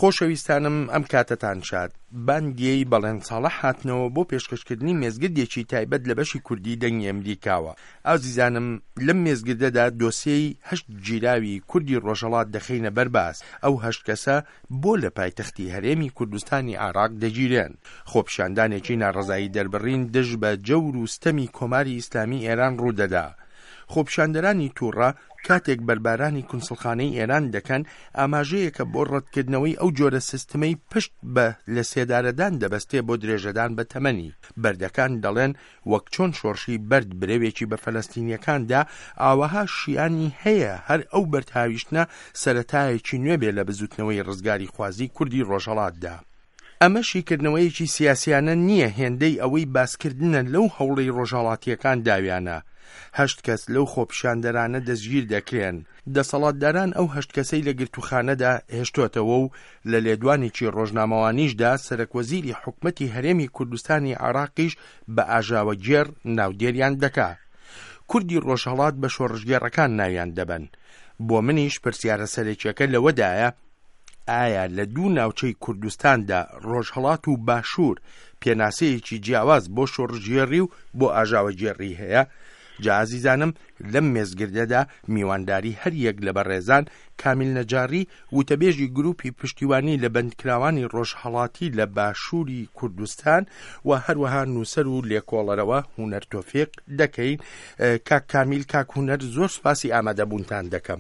خۆشەویستانم ئەم کاتتان شاد باندیەی بەڵێن ساڵح هاتنەوە بۆ پێشکەشکردنی مێزگردێکی تایبەت لە بەشی کوردی دەنگی ئەمریکاوە. ئازیزانم لەم مێزگردەدا دۆسیەی 8 گیراوی کوردی ڕۆژهەڵات دەخینە بەرباس. ئەو 8 کەسە بۆ لە پایتەختی هەرێمی کوردستانی عێراق دەگیرێن. خۆپیشاندانێکی ناڕەزایی دەربڕین دژ بە جەور و ستەمی کۆماری ئیسلامی ئێران ڕوودەدا. خۆپیشاندەرانی تووڕە کاتێک بەربارانی کونسڵخانەی ئێران دەکەن ئاماژەیەکە بۆ ڕەتکردنەوەی ئەو جۆرە سیستمەی پشت بە لە سێدارەدان دەبەستێ بۆ درێژەدان بە تەمەنی. بەردەکان دەڵێن وەک چۆن شۆڕشی بەرد برەوێکی بە فەلەستینیەکاندا ئاوەها شیانی هەیە هەر ئەو بەرتاویشتە سەرەتایەکی نوێ بێ لە بزوتنەوەی ڕزگاری خوازی کوردی ڕۆژهەڵاتدا. ئەمە شیکردنەوەیەکی سیاسیانە نییە، هێندەی ئەوەی باسکردنە لەو هەوڵەی ڕۆژهەڵاتیەکان داویانە. 8 کەس لەو خۆپیشاندەرانە دەستگیر دەکرێن. دەسەڵاتداران ئەو 8 کەسەی لە گرتوخانەدا هێشتۆتەوە و لە لێدوانێکی ڕۆژنامەوانیشدا سەرۆکوەزیری حکومەتی هەرێمی کوردستانی عێراقیش بە ئاژاوەگێر ناودێریان دەکا. کوردی ڕۆژهەڵات بە شۆڕژگێڕەکان ناویان دەبن. بۆ منیش پرسیارە سەرەکیەکە لەوەدایە ئایا لە دوو ناوچەی کوردستاندا ڕۆژهەڵات و باشوور پێناسەیەکی جیاواز بۆ شۆڕژگێڕی و بۆ ئاژاوەگێڕی هەیە؟ جا عزیزانم لەم مێزگردەدا میوانداری هەر یەک لە بەڕێزان کامیل نەجاری وتەبێژی گروپی پشتیوانی لە بەندکراوانی ڕۆژهەڵاتی لە باشووری کوردستان و هەروەها نووسەر و لێکۆڵەرەوە هونەر تۆفیق دەکەین. کاک کامیل، کاک هونەر، زۆر سپاسی ئامادەبوونتان دەکەم.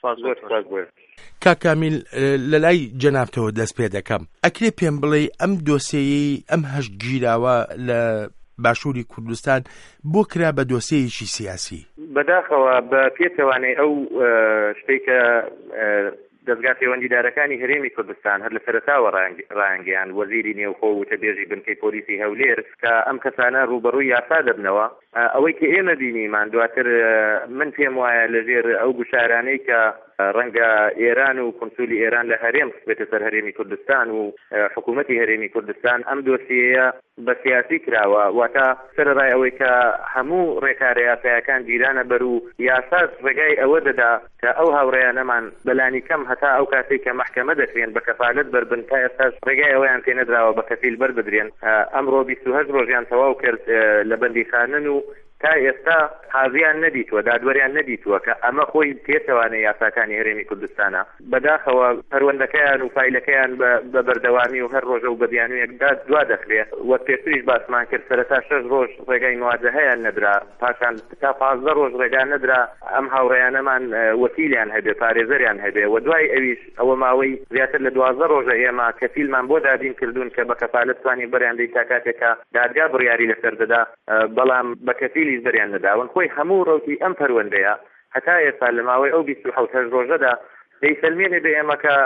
کاک کامیل، لە لای جەنابتەوە دەست پێ دەکەم. ئەکرێ پێم بڵێ ئەم دۆسیەی ئەم 8 گیراوە لە باشووری کوردستان بۆ کرا بە دۆسیەیەکی سیاسی؟ بەداخەوە بە پێچەوانەی ئەو شتێک کە دەستگا پەیوەندیدارەکانی هەرێمی کوردستان هەر لە سەرەتاوە ڕایانگەیان وەزیری نێوخۆ و وتەبێژی بنکەی پۆلیسی هەولێر کە ئەم کەسانە ڕوبەڕووی یاسا دەبنەوە. ئەوەی کە ئێمە بینیمان دواتر من پێم وایە لەژێر ئەو گوشارانەی کە ڕەنگە ئێران و کونسولی ئێران لە هەرێم بێتە سەر هەرێمی کوردستان و حکوومەتی هەرێمی کوردستان ئەم دۆسیەیە بە سیاسی کراوە، واتە سەرەڕای ئەوەی کە هەموو ڕێکارە یاسایەکان گیرانە بەر و یاسا ڕێگای ئەوە دەدا کە ئەو هاوڕێیانەمان بەلانی کەم هەتا ئەو کاتێک کە مەحکەمە دەکرێن بە کەفالەت بەربن تا ئێستاش ڕێگای ئەوەیان پێ نەدراوە بە کەفیل بەربدرێن. ئەمڕۆ 28 ڕۆژیان تەواو کرد لە بەندیخانن و تا ئێستا حاضیان نەدیتوە، دادوەریان نەدیتوە کە ئەمە خۆی پێچەوانەی یاساکانی هەرێمی کوردستانە. بەداخەوە پەروەندەکەیان و فایلەکەیان بە بەردەوامی و هەر ڕۆژە و بەدیانویەکدا دوا دەخرێت. وەک پێشتریش باسمان کرد سەرەتا 6 ڕۆژ ڕێگای مواجهەیان نەدرا، پاشان تا 15 ڕۆژ ڕێگان نەدرا ئەم هاوڕێیانەمان وەکیلیان هەبێ، پارێزەریان هەبێ، و دوای ئەویش ئەوە ماوەی زیاتر لە 12 ڕۆژە ئێمە کەفیلمان بۆ دابین کردوون کە بە کەفالەت توانین بەریان دەی تا کاتێکە دادگا بڕیاری لەسەر دەدا، بەڵام بە کەفیلی بەریان نەداون. خۆی هەموو ڕۆکی ئەم پەروەندەیە هەتا ئێستا لە ماوەی ئەو 27 ڕۆژەدا دەیسەلمێنێ بە ئێمە کە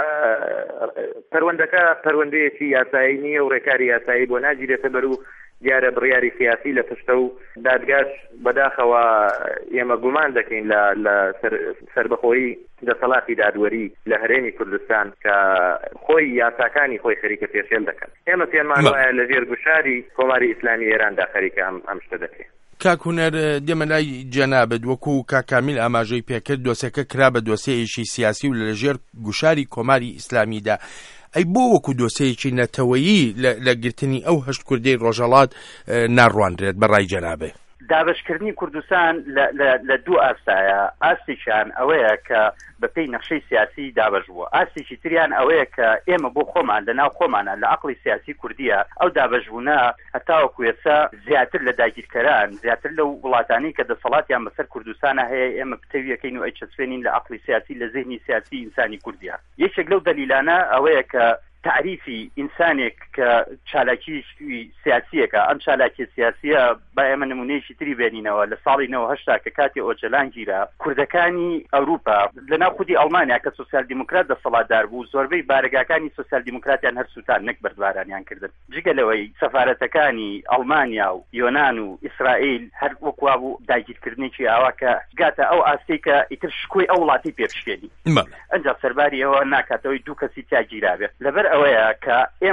پەروەندەکە پەروەندەیەکی یاسایی نییە و ڕێکاری یاسایی بۆ ناگیرێتە بەر و دیارە بڕیاری سیاسی لە پشتە و دادگاش بەداخەوە ئێمە گومان دەکەین لە سەربەخۆیی دەسەڵاتی دادوەری لە هەرێمی کوردستان کە خۆی یاساکانی خۆی خەریکە پێشێل دەکەن. ئێمە پێمان وایە لە ژێر گوشاری کۆماری ئیسلامی ئێراندا خەریکە ئەم شتە دەکرێت. کاک هونەر، دێمە لای جەنابەت وەکو کاک کامیل ئاماژەی پێکرد دۆسیەکە کرا بە دۆسیەیەکی سیاسی و لەژێر گوشاری کۆماری ئیسلامیدا. ئەی بۆ وەکو دۆسیەیەکی نەتەوەیی لە گرتنی ئەو 8 کوردەی ڕۆژهەڵات ناڕوانرێت بەڕای جەنابێ؟ دابشکردنی کوردستان لە دوو ئاستایە. ئاستێکیان ئەوەیە کە بەپێی نەخشەی سیاسی دابەژبووە، ئاستێکی تریان ئەوەیە کە ئێمە بۆ خۆمان لەناو خۆمانە لە عەقڵی سیاسی کوردیە ئەو دابەژبوونە هەتاوەکو ئێستا زیاتر لە داگیرکەران، زیاتر لەو وڵاتانی کە دەسەڵاتیان بەسەر کوردستانە هەیە ئێمە پتەویەکەین و ئەیچەسپێنین لە عەقڵی سیاسی لە ذهنی سیاسی ئینسانی کوردیە. یەکێک لەو دەلیلانە ئەوەیە کە تعریفی ئینسانێک کە چالاکی سیاسیەکە، ئەم چالاکی سیاسیە با ئێمە نمونەیەکی تری بێنینەوە لە ساڵی 1970 کە کاتی ئۆجەلان گیرا کوردەکانی ئەوروپا لەناو خودی ئەڵمانیا کە سۆسیال دیموکرات دەسەڵاتدار بوو زۆربەی بارگاکانی سۆسیال دیموکراتیان هەر سووتان نەک بەردبارانیان کردن. جگەلەوەی سەفارەتەکانی ئەڵمانیا و یۆنان و ئیسرائیل هەر وەکوا بوو داگیرکردنێکی ئاوا کە گاتە ئەو ئاستەی کە ئیتر شکۆی ئەو وڵاتی پێبشکێنی. ئەنجا سەرباری ئەوە ناکاتەوەی دوو کەسی تیا گیرابێت. لەبەر ئەوەیە کە ئێمە هات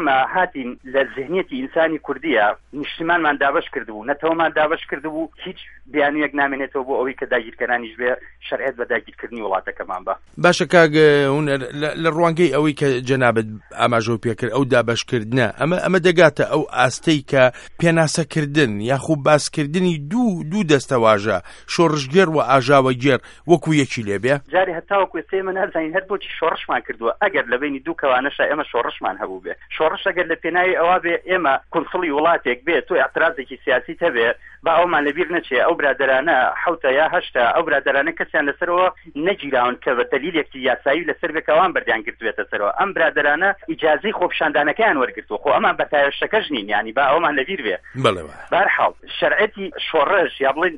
کاتی لە ذهنیەتی ئینسانی کوردیە نیشتمانمان دابش کردبوو نەتەوەمان دابش کردبوو هیچ بیانویەک نامێنێتەوە بۆ ئەوەی کە داگیرکەرانیش بێ شەرعیەت بە داگیرکردنی وڵاتەکەمان بە. باشە کاک لە ڕوانگەی ئەوەی کە جەنابەت ئاماژەوە پێکرد ئەو دابشکردنە ئەمە دەگاتە ئەو ئاستەی کە پێناسەکردن یاخوب باسکردنی دوو دەستەواژە شۆڕشگێر و ئاژاوەگێر وەکو یەکی لێبێ جاری هەتاوەکو ئێمە نازانین هەر بۆچی شۆڕشمان کردووە ئەگەر لە بینی دوو کەوانەشە ئێمە شۆڕشمان هەبوو بێ شۆڕش ئەگەر لە پێناوی ئەوە بێ ئێمە کونسڵی وڵاتێک بێت تۆ ئەعترازێکی سیاسی هەبێ با ئەومان لەبیر نەچێ ئەو برادرانە حوتە یا هەشتا ئەو برادرانە کەسیان لەسەرەوە نەگیراون کە بە دەلیلێکی یاسایی لەسەر بێکەوان بەردیان گرتوێتە سەرەوە ئەم برادرانە ئیجازەی خۆپیشاندانەکەیان وەرگرتووە خۆ ئەمان بەتایشەکەش نین یعنی با ئەومان لەبیر بێ بەرحاڵ شەرعەتی شۆڕش یا بڵێ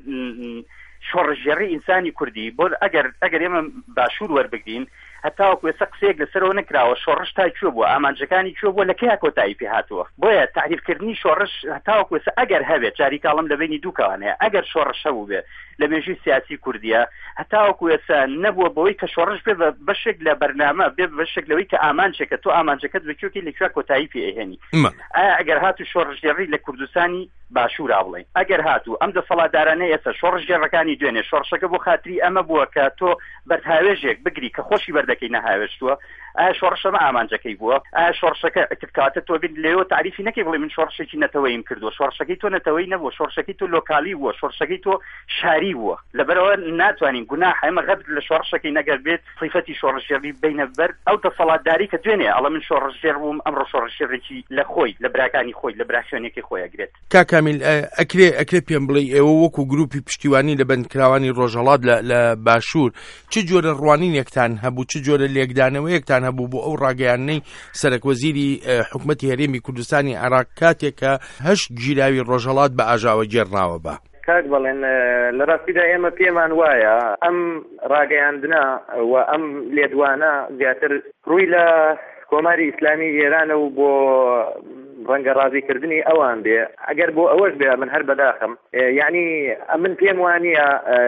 شۆڕژێڕی ئینسانی کوردی بۆ ئەگەر ئێمە باشوور وەربگرین هەتاوەکو ئێستا قسەیەک لەسەرەوە نەکراوە شۆڕش تا کوێ بووە ئامانجەکانی کوێ بووە لە کەیە کۆتایی پێ هاتووە بۆیە تعریفکردنی شۆڕش هەتاوەکو ئێستا ئەگەر هەبێت جاری کاڵم لە بینی دوو کەوانەیە ئەگەر شۆڕش هەبوو بێ لە مێژووی سیاسی کوردیە هەتاوەکو ئێستا نەبووە بەوەی کە شۆڕش بێ بەشێک لە بەرنامە بێ بەشێک لەوەی کە ئامانجێکە تۆ ئامانجەکەت بەکوێکی لەکوێ کۆتایی پێ ئەهێنی ئایا ئەگەر هاتوو شۆڕژێڕی لە کوردستانی باشوورا بڵێن ئەگەر هاتوو ئەم دەسەڵاتدارانە ئێستا شۆڕژێڕەکانی دوێنێ شۆڕشەکە بۆ خاتری ئەمە بووە کە تۆ بەرهاوێژێک بگری کە خۆشی بەردەکەی نەهاوێشتووە ئایا شۆڕشەمە ئامانجەکەی بووە ئایا شۆڕشەکە ئەتکاتە تۆ بین لێەوە تعریفی نەکەی بڵێ من شۆڕشێکی نەتەوەیم کردووە شۆڕشەکەی تۆ نەتەوەی نەبووە شۆڕشەکەی تۆ لۆکالی بووە شۆڕشەکەی تۆ شاری بووە لەبەرەوە ناتوانین گوناح ئێمە غەبت لە شۆڕشەکەی نەگەر بێت صیفەتی شۆڕژێڕی بینە بەر ئەو دەسەڵاتداری کە دوێنێ ئەڵە من شۆڕژێڕ بووم ئەمڕۆ شۆڕژێڕێکی لە خۆی لە براکانی خۆی لە براخێنێکی خۆی ئەگرێت کاکامیل ئەکرێ پێم بڵێ ئێوە وەکو گروپی پشتیوانی لە بەندکراوانی ڕۆژهەڵات لە باشوور چ جۆرە ڕوانینێکتان هەبوو چ جۆرە لێکدانەوەیەکتان هەبوو بۆ ئەو ڕاگەیانەی سەرۆکوەزیری حکوومەتی هەرێمی کوردستانی عێراق کاتێکە 8 گیراوی ڕۆژهەڵات بە ئاژاوە گێڕناوە بە کاک بڵێن لە ڕاستیدا ئێمە پێمان وایە ئەم ڕاگەیاندنە و ئەم لێدوانە زیاتر ڕووی لە کۆماری ئیسلامی ئێرانە و بۆ ڕەنگە ڕازیکردنی ئەوان بێ ئەگەر بۆ ئەوەش بێ من هەر بەداخم یعنی من پێم وانە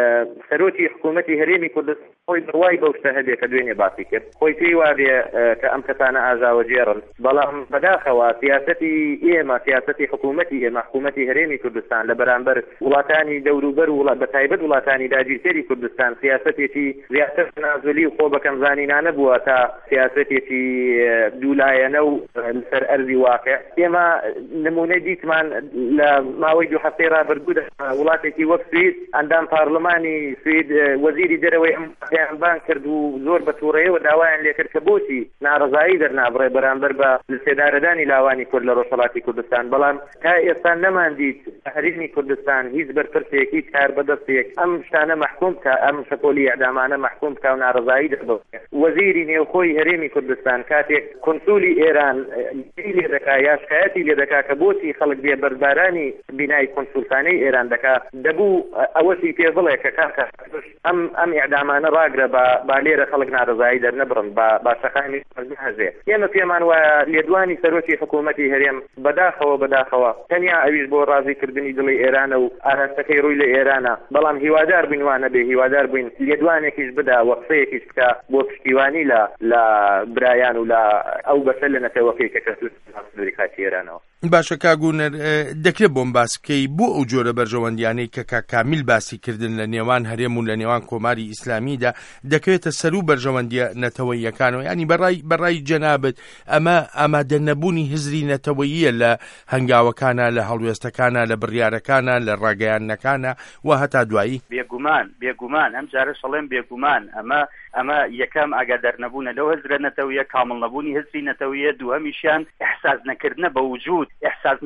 سەرۆکی حکوومەتی هەرێمی کوردستان خۆی بڕوای بەو شتە هەبێ کە دوێنێ باسی کرد خۆی پێی وابێ کە ئەم کەسانە ئاژاوە جێڕن بەڵام بەداخەوە سیاسەتی ئێمە سیاسەتی حکوومەتی ئێمە حکوومەتی هەرێمی کوردستان لە بەرامبەر وڵاتانی دەوروبەر و بەتایبەت وڵاتانی داگیرکەری کوردستان سیاسەتێکی زیاتر تەنازولی و خۆ بەکەم زانینانە بووە تا سیاسەتێکی دوولایەنە و لەسەر ئەرزی واقع ئێمە نمونەی دیتمان لە ماوەی 2 هەفتەی ڕابردوودا وڵاتێکی وەک سوید ئەندام پارلەمانی سوید وەزیری دەرەوەی ئەم بان کرد و زۆر بە تووڕەیەوە داوایان لێکرد کە بۆچی ناڕزایی دەرنابڕێ بەرامبەر بە سێدارەدانی لاوانی کورد لە ڕۆژهەڵاتی کوردستان بەڵام تا ئێستا نەماندیت هەرێمی کوردستان هیچ بەرپرسێکی کار بەدەستێک ئەم شتانە محکوم کە ئەم شەپۆلی ئەعدامانە محکوم کە و ناڕزایی دەبێت وەزیری نێوخۆی هەرێمی کوردستان کاتێک کۆنسولی ئێران لێ دەکا یا شکایەتی لێ دەکا کە بۆچی خەڵک بێ بەربارانی بینای کۆنسولخانەی ئێران دەکا دەبوو ئەوەشی پێ بڵێ کە کاکە ئەم ئیعدامانە ڕاگرە با لێرە خەڵک ناڕزایی دەرنەبڕن با شەقامی هەزێ ئێمە پێمان وایە لێدوانی سەرۆکی حکوومەتی هەرێم بەداخەوە تەنیا ئەویش بۆ ڕازیکردنی دڵی ئێرانە و ئاراستەکەی ڕووی لە ئێرانە بەڵام هیوادار بینوانە بێ هیوادار بووین لێدوانێکیش بدا وەقفەیەکیش بکە بۆ پشتیوانی لە برایان و لە ئەو بەسەر لە نەتەوەکەی کە کەسووری کاتی ئێرانەوە باشە کاگوونەر دەکرێت بۆم باس بکەی بۆ ئەو جۆرە بەرژەوەندیانەی کە کامیل باسی کردن لە نێوان هەرێم و لە نێوان کۆماری ئیسلامیدا دەکەوێتە سەر و بەرژەوەندیە نەتەوەییەکانەوە ینی بەڕای جەنابەت ئەمە ئامادە نەبوونی هزری نەتەوەییە لە هەنگاوەکانە لە هەڵوێستەکانە لە بڕیارەکانە لە ڕاگەیاندنەکانە و هەتا دوایی بێگومان ئەم جارە شەڵێم بێگومان ئەمە یەکەم ئاگادار نەبوونە لەو هزرە نەتەوەیە کامڵ نەبوونی هزری نەتەوەیە دووەمیشیان ئیحساس نەکردنە بە وجود ئیحساس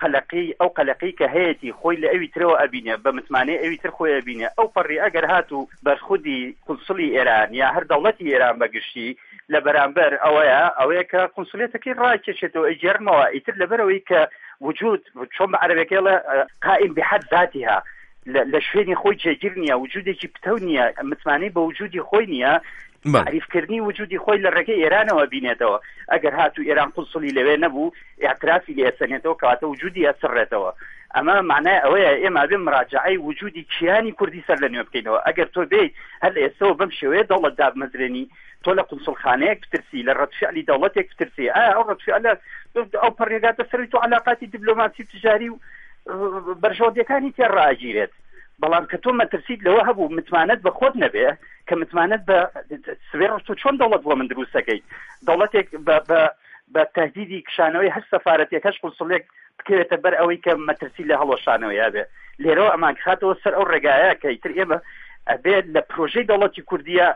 ئەو قەلەقی کە هەیەی خۆی لە ئەوی ترەوە ئەبینێ بە متمانەی ئەوی تر خۆی ئەبینێ ئەو پەڕی ئەگەر هاتوو بەرخودی قونسڵی ئێران یا هەر دەوڵەتی ئێران بەگشتی لە بەرامبەر ئەوەیە کە قونسڵێتەکەی ڕاکێشێتەوە ئەجێرمەوە ئیتر لەبەرەوەی کە وجود چۆن بە عەرەبیەکەڵە قائم بحد ذاتها لە شوێنی خۆی جێگیر نییە وجودێکی پتە نییە متمانەی بە وجودی خۆی نییە تعریفکردنی وجودی خۆی لە ڕێگەی ئێرانەوە بینێتەوە ئەگەر هاتوو ئێران قونسڵی لەوێ نەبوو ئاعترافی لێ ئەسەنێتەوە کەواتە وجودی ئەسڕێتەوە ئەمە معنای ئەوەیە ئێمە بێ مراجعەی وجودی کیانی کوردی سەر لە نوێ بکەینەوە. ئەگەر تۆ بێ هەر ئێستەوە بەم شێوەیە دەوڵەت دابمەزرێنی، تۆ لە قونسڵخانەیەک بترسی، لە ڕەتفعلی دەوڵەتێک بترسی، ئەو ڕەتفعلە ئەو پەڕێگاتە سەروی تۆ علاقاتی دیپلۆماسی تجاری و بەرژەوەندەکانی تێڕائەگیرێت. بەڵام کە تۆ مەترسیت لەوە هەبوو متمانەت بە خۆت نەبێ کە متمانەت بە سوێ ڕۆژ تۆ چۆن دەوڵەت بۆ من دروستەکەیت؟ دەوڵەتێک بە تهدیدی کشانەوەی هەر سەفارەتێک هەش قونسڵێک بکەوێتە بەر ئەوەی کە مەترسی لە هەڵۆشانەوەیە بێ. لێرەوە ئەمان خاتەوە سەر ئەو ڕێگایە کە ئیتر ئێمە ئەبێت لە پرۆژەی دەوڵەتی کوردیە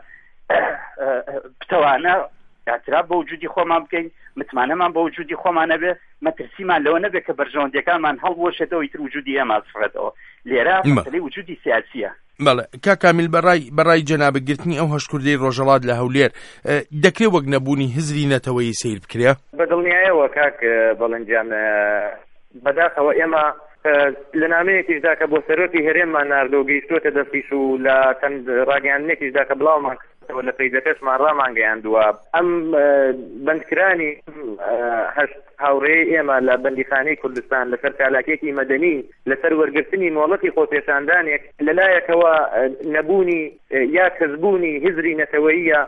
بتەوانە اعتراف بە وجودی خۆمان بکەین، متمانەمان بە وجودی خۆمان نەبێ، مەترسیمان لەوە نەبێت کە بەرژەوەندەکانمان هەڵوەشێتەوە ئیتر وجودی ئێمە ئاسفرێتەوە. لێرە مەسەلەی وجودی سیاسیە. بەڵێ کاکامیل بەڕای جەنابەگرتنی ئەو هەشکوردەی ڕۆژهەڵات لە هەولێر دەکرێت وەک نەبوونی هزری نەتەوەیی سیر بکرێ؟ بەدڵنیایەوە کاک بەڵەنجیان بەداخەوە ئێمە لە نامەیەکیشدا کە بۆ سەرۆکی هەرێممان ناردۆ گەیشتووەتە دەستیش و لە چەند ڕاگەیاندنێکیشدا کە بڵاومان لە پەیدەکەشمان ڕامانگەیاندووە ئەم بەندکرانی هەشت هاوڕێی ئێمە لە بەندیخانەی کوردستان لەسەر چالاکێکی مەدەنی لەسەر وەرگرتنی مۆڵەتی خۆپێشاندانێک لەلایەکەوە نەبوونی یا کەسبوونی هزری نەتەوەییە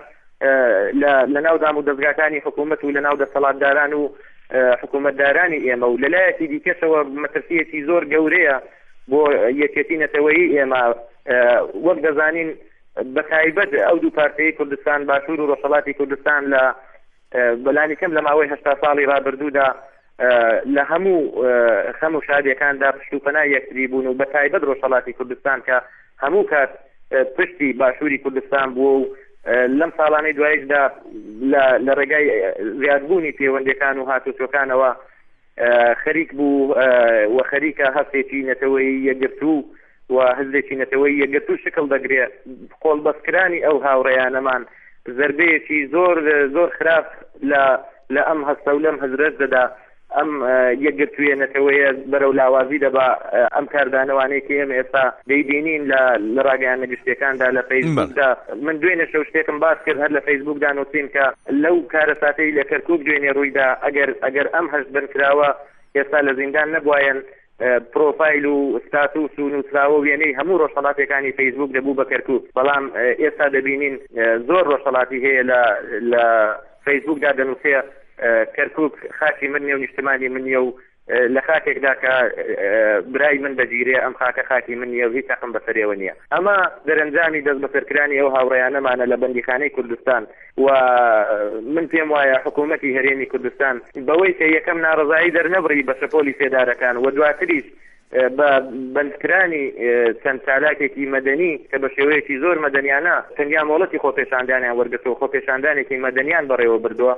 لە ناو دام و دەستگاکانی حکوومەت و لە ناو دەسەڵاتداران و حکوومەتدارانی ئێمە و لەلایەکی دیکەشەوە مەترسیەکی زۆر گەورەیە بۆ یەکێتی نەتەوەیی ئێمە. وەک دەزانین بەتایبەت ئەو دوو پارتەی کوردستان باشوور و ڕۆژهەڵاتی کوردستان لە بەلانی کەم لە ماوەی 80 ساڵی ڕابردوودا لە هەموو خەم و شادیەکاندا پشت و پەنای یەکتری بوون و بەتایبەت ڕۆژهەڵاتی کوردستان کە هەموو کات پشتی باشووری کوردستان بووە و لەم ساڵانەی دوایشدا لە ڕێگای زیادبوونی پەیوەندیەکان و هاتوچۆکانەوە خەریک بوو و خەریکە هەستێکی نەتەوەیی یەکگرتوو و هەزێکی نەتەوەیی یەکگرتوو شکل دەگرێت. قۆڵبەستکرانی ئەو هاوڕێیانەمان زەربەیەکی زۆر خراپ لە ئەم هەستە و لەم هەزرەت دەدا ئەم یەکگرتوویە نەتەوەیە بەرەو لاوازی دەبا ئەم کاردانەوانەی کە ئێمە ئێستا دەیبینین لە ڕاگەیان نەگشتەکاندا لە فەیسبوکدا. من دوێنێ شەو شتێکم باس کرد هەر لە فەیسبوکدا نووسین کە لەو کارە ساتەی لە کەرکووک دوێنێ ڕوویدا ئەگەر ئەم هەشت بنکراوە ئێستا لە زیندان نەبوایەن پرۆفایل و ستاتوس و نووسراوە و وێنەی هەموو ڕۆژهەڵاتەکانی فەیسبوک دەبوو بە کەرکووک. بەڵام ئێستا دەبینین زۆر ڕۆژهەڵاتی هەیە لە فەیسبوکدا دەنووسێ کەرکووک خاکی من نیە و نیشتمانی من نیە و لە خاکێکدا کە برای من دەگیرێ ئەم خاکە خاکی من نیە و هیچ حەقم بەسەرێوە نییە. ئەمە دەرەنجامی دەست بەسەرکرانی ئەو هاوڕێیانەمانە لە بەندیخانەی کوردستان و من پێم وایە حکوومەتی هەرێمی کوردستان بەوەی کە یەکەم ناڕزایی دەرنەبڕی بە شەپۆلی سێدارەکان و دواتریش بە بەندکرانی چەند چالاکێکی مەدەنی کە بە شێوەیەکی زۆر مەدەنیانە تەنیا مۆڵەتی خۆپێشاندانیان وەرگرتەوە خۆپێشاندانێکی مەدەنیان بەڕێوە بردووە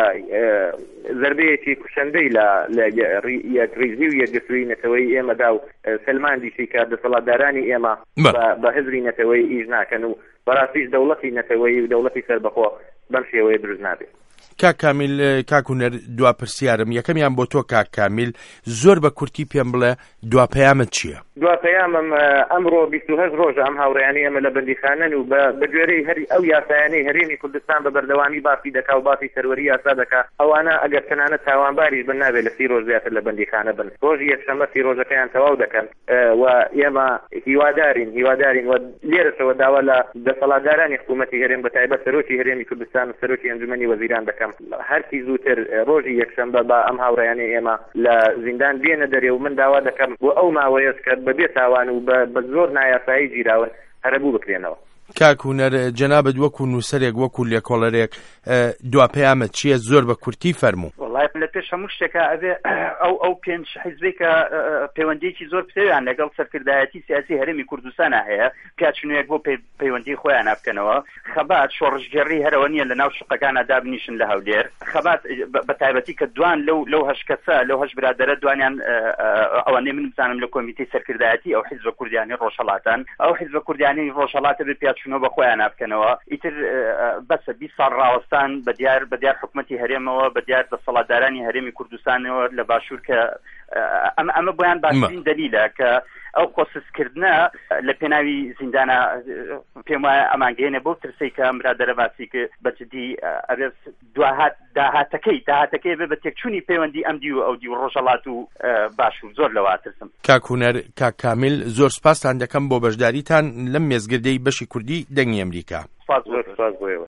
زەربەیەکی کوشندەی لە یەکریزی و یەکگرتووی نەتەوەیی ئێمەدا و سلماندیشی کە دەسەڵاتدارانی ئێمە بە هزری نەتەوەیی ئیش ناکەن و بەڕاستیش دەوڵەتی نەتەوەیی و دەوڵەتی سەربەخۆ بەم شێوەیە دروست نابێت. کاکامیل کاکوونەر دوا پرسیارم یەکەمیان بۆ تۆ کاکامیل زۆر بە کورتی پێم بڵێ دواپەیامت چییە؟ دواپەیامم ئەمڕۆ 28 ڕۆژە ئەم هاوڕێیانی ئەمە لە بەندیخانەن و بە گوێرەی هەری ئەو یاسایانەی هەرێمی کوردستان بە بەردەوامی باسی دەکا و باسی سەروەری یاسا دەکا ئەوانە ئەگەر تەنانەت تاوانباریش بن نابێت لە 30 ڕۆژ زیاتر لە بەندیخانە بن. ڕۆژی یەکشەممە 30 ڕۆژەکەیان تەواو دەکەن و ئێمە هیوادارین و لێرەشەوە داوا لە دەسەڵاتدارانی حکوومەتی هەرێم بەتایبەت سەرۆکی هەرێمی کوردستان و سەرۆکی ئەنجومەنی وەزیران دەکەم هەرکی زووتر ڕۆژی یەکشەممە بە ئەم هاوڕێیانی ئێمە لە زیندان بێنە دەرێ و من داوا دەکەم بۆ ئەو ماوەیەش کە بەبێ تاوان و بە زۆر نایاسایی گیراون هەرەبوو بکرێنەوە. کاکوونەر جەنابەت وەکو نووسەرێک وەکو لێکۆڵەرێک دواپەیامت چییە؟ زۆر بە کورتی فەرموو. وڵای لە پێش هەموو شتێکە ئەبێ ئەو پێنج حیزبێک کە پەیوەندیەکی زۆر پێیان لەگەڵ سەرکردایەتی سیاسی هەرێمی کوردستانە هەیە پیاچونوێک بۆ پەیوەندی خۆیان بکەنەوە. خەبات شۆڕژگەڕی هەرەوە نییە لە ناو شقەکانە دابنیشن لە هەولێر. خەبات بە تایبەتی کە دوان لەو هەش کەسە لەو هەش برادەرە دوانیان ئەوانەی من بزانم لە کۆمیتەی سەرکردایەتی ئەو حیزبە کوردیانی ڕۆژهەڵاتان ئەو حیزبە کوردیانی ڕۆژهەڵاتە بێ پیاچونەوە بە خۆیان بکەنەوە. ئیتر بەسە 20 ساڵ ڕاوەستان بەدیار حکوومەتی هەرێمەوە بەدیار دەسەڵاتدارانی هەرێمی کوردستانەوە لە باشوور کە ئەمە بۆیان باشترین دلیلە کە ئەو قۆسسکردنە لە پێناوی زیندانە پێم وایە ئەمانگەێنە بۆ ترسی کە برادەرە باسی کە بەجددی ئەبێ داهاتەکەی بێ بە تێکچوونی پەیوەندی ئەمدی و ئەودی و ڕۆژەڵات و باش و زۆر لەوە ترسم. کاکوونەر کاک کامیل زۆر سپاسان دەکەم بۆ بەشداریتان لەم مێزگردەی بەشی کوردی دەنگی ئەمریکا. سپاس بۆیەوە.